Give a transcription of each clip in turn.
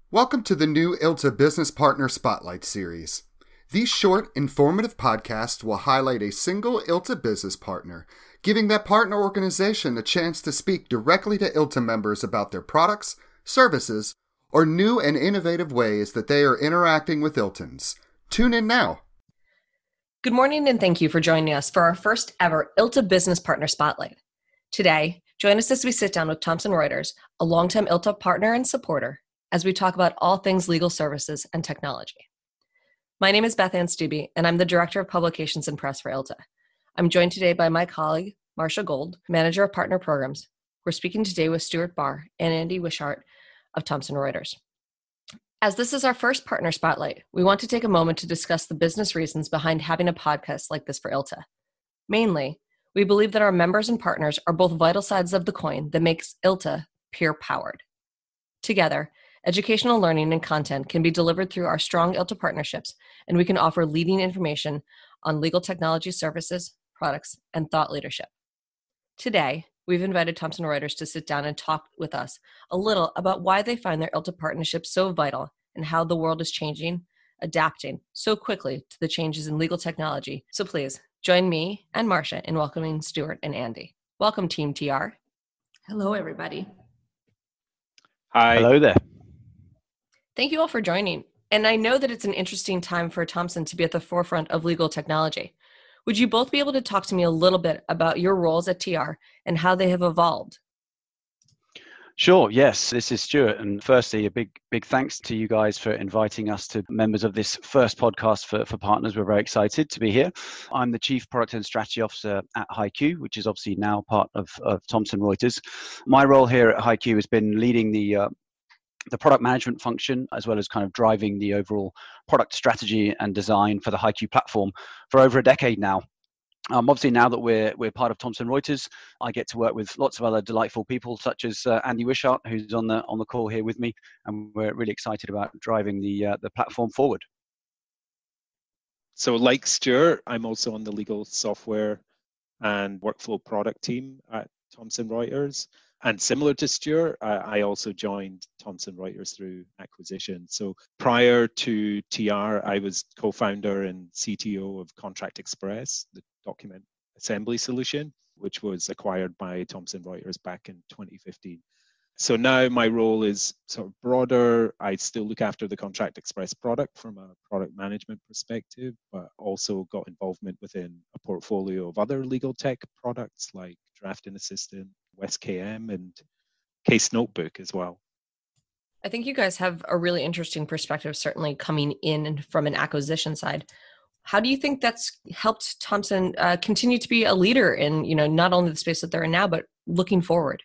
Welcome to the new ILTA Business Partner Spotlight series. These short, informative podcasts will highlight a single ILTA business partner, giving that partner organization a chance to speak directly to ILTA members about their products, services, or new and innovative ways that they are interacting with ILTANs. Tune in now. Good morning and thank you for joining us for our first ever ILTA Business Partner Spotlight. Today, join us as we sit down with Thomson Reuters, a longtime ILTA partner and supporter, as we talk about all things legal services and technology. My name is Beth Ann Stubbe, and I'm the Director of Publications and Press for ILTA. I'm joined today by my colleague, Marcia Gold, Manager of Partner Programs. We're speaking today with Stuart Barr and Andy Wishart of Thomson Reuters. As this is our first partner spotlight, we want to take a moment to discuss the business reasons behind having a podcast like this for ILTA. Mainly, we believe that our members and partners are both vital sides of the coin that makes ILTA peer-powered. Together, educational learning and content can be delivered through our strong ILTA partnerships, and we can offer leading information on legal technology services, products, and thought leadership. Today, we've invited Thomson Reuters to sit down and talk with us a little about why they find their ILTA partnerships so vital and how the world is changing, adapting so quickly to the changes in legal technology. So please, join me and Marcia in welcoming Stuart and Andy. Welcome, Team TR. Hello, everybody. Hi. Hello there. Thank you all for joining. And I know that it's an interesting time for Thomson to be at the forefront of legal technology. Would you both be able to talk to me a little bit about your roles at TR and how they have evolved? Sure, yes, this is Stuart. And firstly, a big thanks to you guys for inviting us to members of this first podcast for partners. We're very excited to be here. I'm the Chief Product and Strategy Officer at HighQ, which is obviously now part of Thomson Reuters. My role here at HighQ has been leading the product management function, as well as kind of driving the overall product strategy and design for the HighQ platform for over a decade now. Obviously, now that we're part of Thomson Reuters, I get to work with lots of other delightful people, such as Andy Wishart, who's on the call here with me, and we're really excited about driving the platform forward. So, like Stuart, I'm also on the legal software and workflow product team at Thomson Reuters. And similar to Stuart, I also joined Thomson Reuters through acquisition. So prior to TR, I was co-founder and CTO of Contract Express, the document assembly solution, which was acquired by Thomson Reuters back in 2015. So now my role is sort of broader. I still look after the Contract Express product from a product management perspective, but also got involvement within a portfolio of other legal tech products like Drafting Assistant, WestKM, and Case Notebook as well. I think you guys have a really interesting perspective, certainly coming in from an acquisition side. How do you think that's helped Thomson continue to be a leader in, not only the space that they're in now, but looking forward?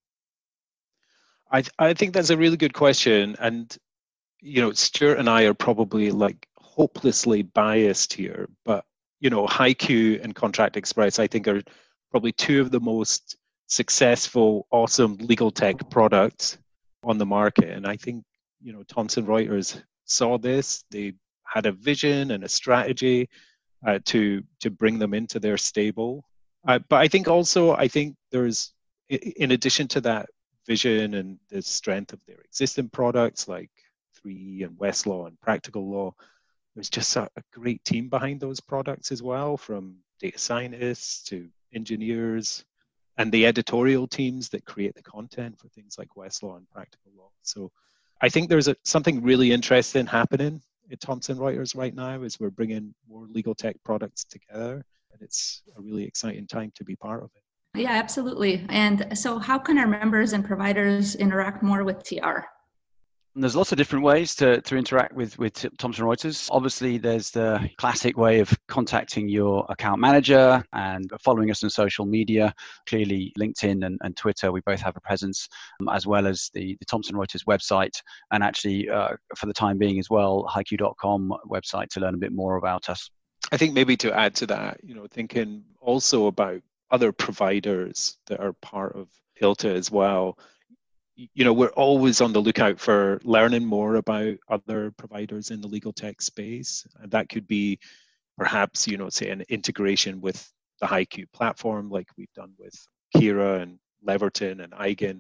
I think that's a really good question. And, Stuart and I are probably like hopelessly biased here, but, HighQ and Contract Express, I think, are probably two of the most successful, awesome legal tech products on the market. And I think, Thomson Reuters saw this. They had a vision and a strategy to bring them into their stable. But I think there's, in addition to that vision and the strength of their existing products like 3E and Westlaw and Practical Law, there's just a great team behind those products as well, from data scientists to engineers and the editorial teams that create the content for things like Westlaw and Practical Law. So I think there's something really interesting happening at Thomson Reuters right now as we're bringing more legal tech products together, and it's a really exciting time to be part of it. Yeah, absolutely. And so how can our members and providers interact more with TR? And there's lots of different ways to interact with Thomson Reuters. Obviously, there's the classic way of contacting your account manager and following us on social media. Clearly, LinkedIn and Twitter, we both have a presence, as well as the Thomson Reuters website, and actually, for the time being as well, HighQ.com website to learn a bit more about us. I think maybe to add to that, thinking also about other providers that are part of ILTA as well. We're always on the lookout for learning more about other providers in the legal tech space. And that could be perhaps, say an integration with the HighQ platform, like we've done with Kira and Leverton and Eigen.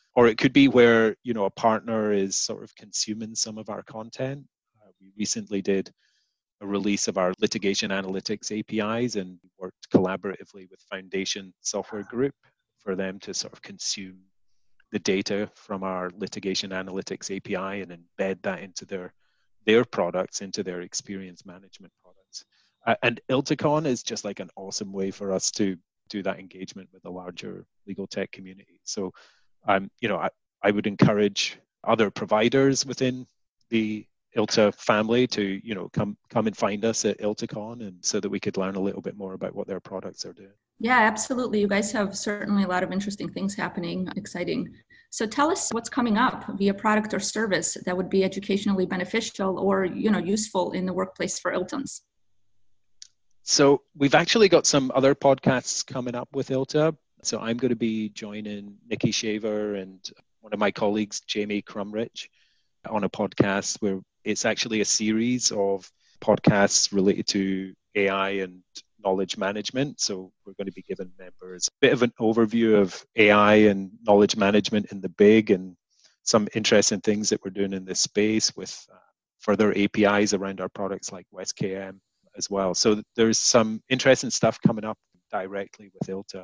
Or it could be where, a partner is sort of consuming some of our content. We recently did a release of our litigation analytics APIs and worked collaboratively with Foundation Software Group for them to sort of consume the data from our litigation analytics API and embed that into their products, into their experience management products. And Ilticon is just like an awesome way for us to do that engagement with the larger legal tech community. So, I would encourage other providers within the ILTA family to, come and find us at Ilticon, and so that we could learn a little bit more about what their products are doing. Yeah, absolutely. You guys have certainly a lot of interesting things happening, exciting. So tell us what's coming up via product or service that would be educationally beneficial or, useful in the workplace for ILTAns. So we've actually got some other podcasts coming up with ILTA. So I'm going to be joining Nikki Shaver and one of my colleagues, Jamie Crumrich, on a podcast where it's actually a series of podcasts related to AI and knowledge management. So we're going to be giving members a bit of an overview of AI and knowledge management in the big, and some interesting things that we're doing in this space with further APIs around our products like WestKM as well. So there's some interesting stuff coming up directly with ILTA.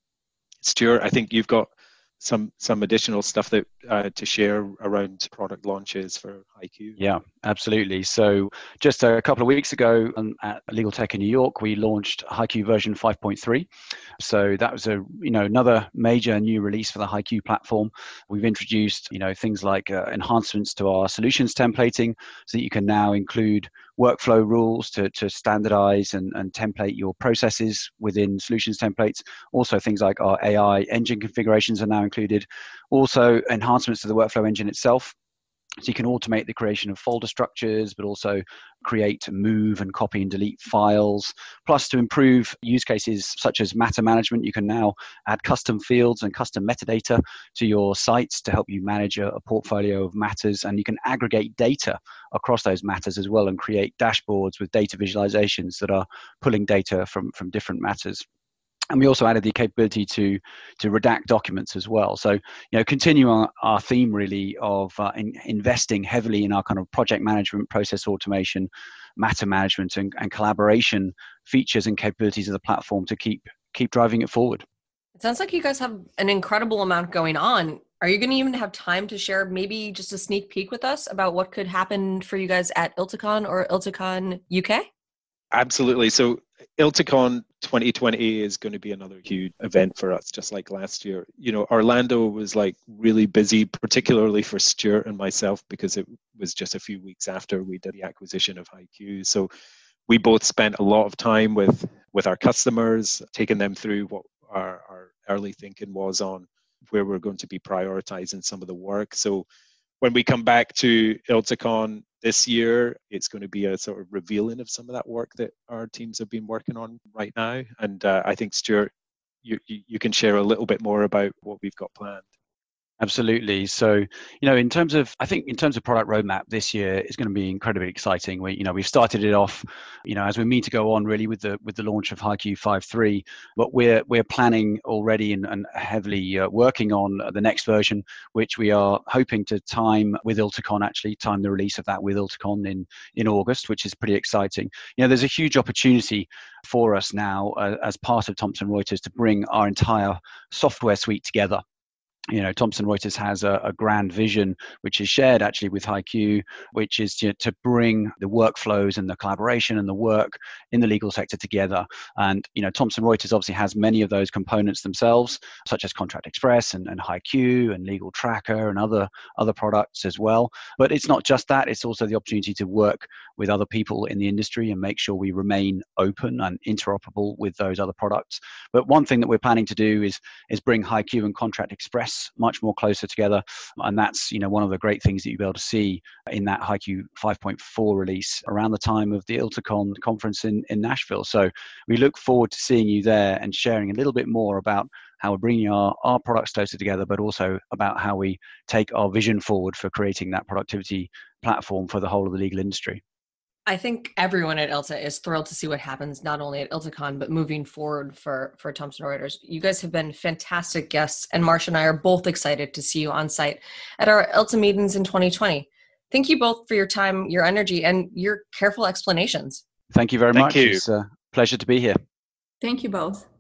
Stuart, I think you've got some additional stuff that to share around product launches for HighQ. Yeah, absolutely. So just a couple of weeks ago at Legal Tech in New York, we launched HighQ version 5.3. So that was another major new release for the HighQ platform. We've introduced things like enhancements to our solutions templating, so that you can now include workflow rules to standardize and template your processes within solutions templates. Also things like our AI engine configurations are now included. Also enhancements to the workflow engine itself. So you can automate the creation of folder structures, but also create, move, and copy and delete files. Plus, to improve use cases such as matter management, you can now add custom fields and custom metadata to your sites to help you manage a portfolio of matters. And you can aggregate data across those matters as well and create dashboards with data visualizations that are pulling data from different matters. And we also added the capability to redact documents as well. So, continue our theme really of investing heavily in our kind of project management, process automation, matter management, and collaboration features and capabilities of the platform to keep driving it forward. It sounds like you guys have an incredible amount going on. Are you going to even have time to share maybe just a sneak peek with us about what could happen for you guys at Ilticon or Ilticon UK? Absolutely. So Ilticon 2020 is going to be another huge event for us, just like last year. Orlando was like really busy, particularly for Stuart and myself, because it was just a few weeks after we did the acquisition of HighQ. So we both spent a lot of time with our customers, taking them through what our early thinking was on where we're going to be prioritizing some of the work. So when we come back to Ilticon this year, it's going to be a sort of revealing of some of that work that our teams have been working on right now. And I think, Stuart, you can share a little bit more about what we've got planned. Absolutely. So, in terms of product roadmap, this year is going to be incredibly exciting. We've started it off, as we mean to go on really with the launch of HighQ 5.3, but we're planning already and heavily working on the next version, which we are hoping to time with Ilticon, time the release of that with Ilticon in August, which is pretty exciting. There's a huge opportunity for us now as part of Thomson Reuters to bring our entire software suite together. Thomson Reuters has a grand vision, which is shared actually with HighQ, which is to bring the workflows and the collaboration and the work in the legal sector together. And, Thomson Reuters obviously has many of those components themselves, such as Contract Express and HighQ and Legal Tracker and other products as well. But it's not just that, it's also the opportunity to work with other people in the industry and make sure we remain open and interoperable with those other products. But one thing that we're planning to do is bring HighQ and Contract Express much more closer together, and that's one of the great things that you'll be able to see in that HighQ 5.4 release around the time of the Ilticon conference in Nashville. So we look forward to seeing you there and sharing a little bit more about how we're bringing our products closer together, but also about how we take our vision forward for creating that productivity platform for the whole of the legal industry. I think everyone at ILTA is thrilled to see what happens, not only at ILTACon, but moving forward for Thomson Reuters. You guys have been fantastic guests, and Marsha and I are both excited to see you on site at our ILTA meetings in 2020. Thank you both for your time, your energy, and your careful explanations. Thank you very much. Thank you. It's a pleasure to be here. Thank you both.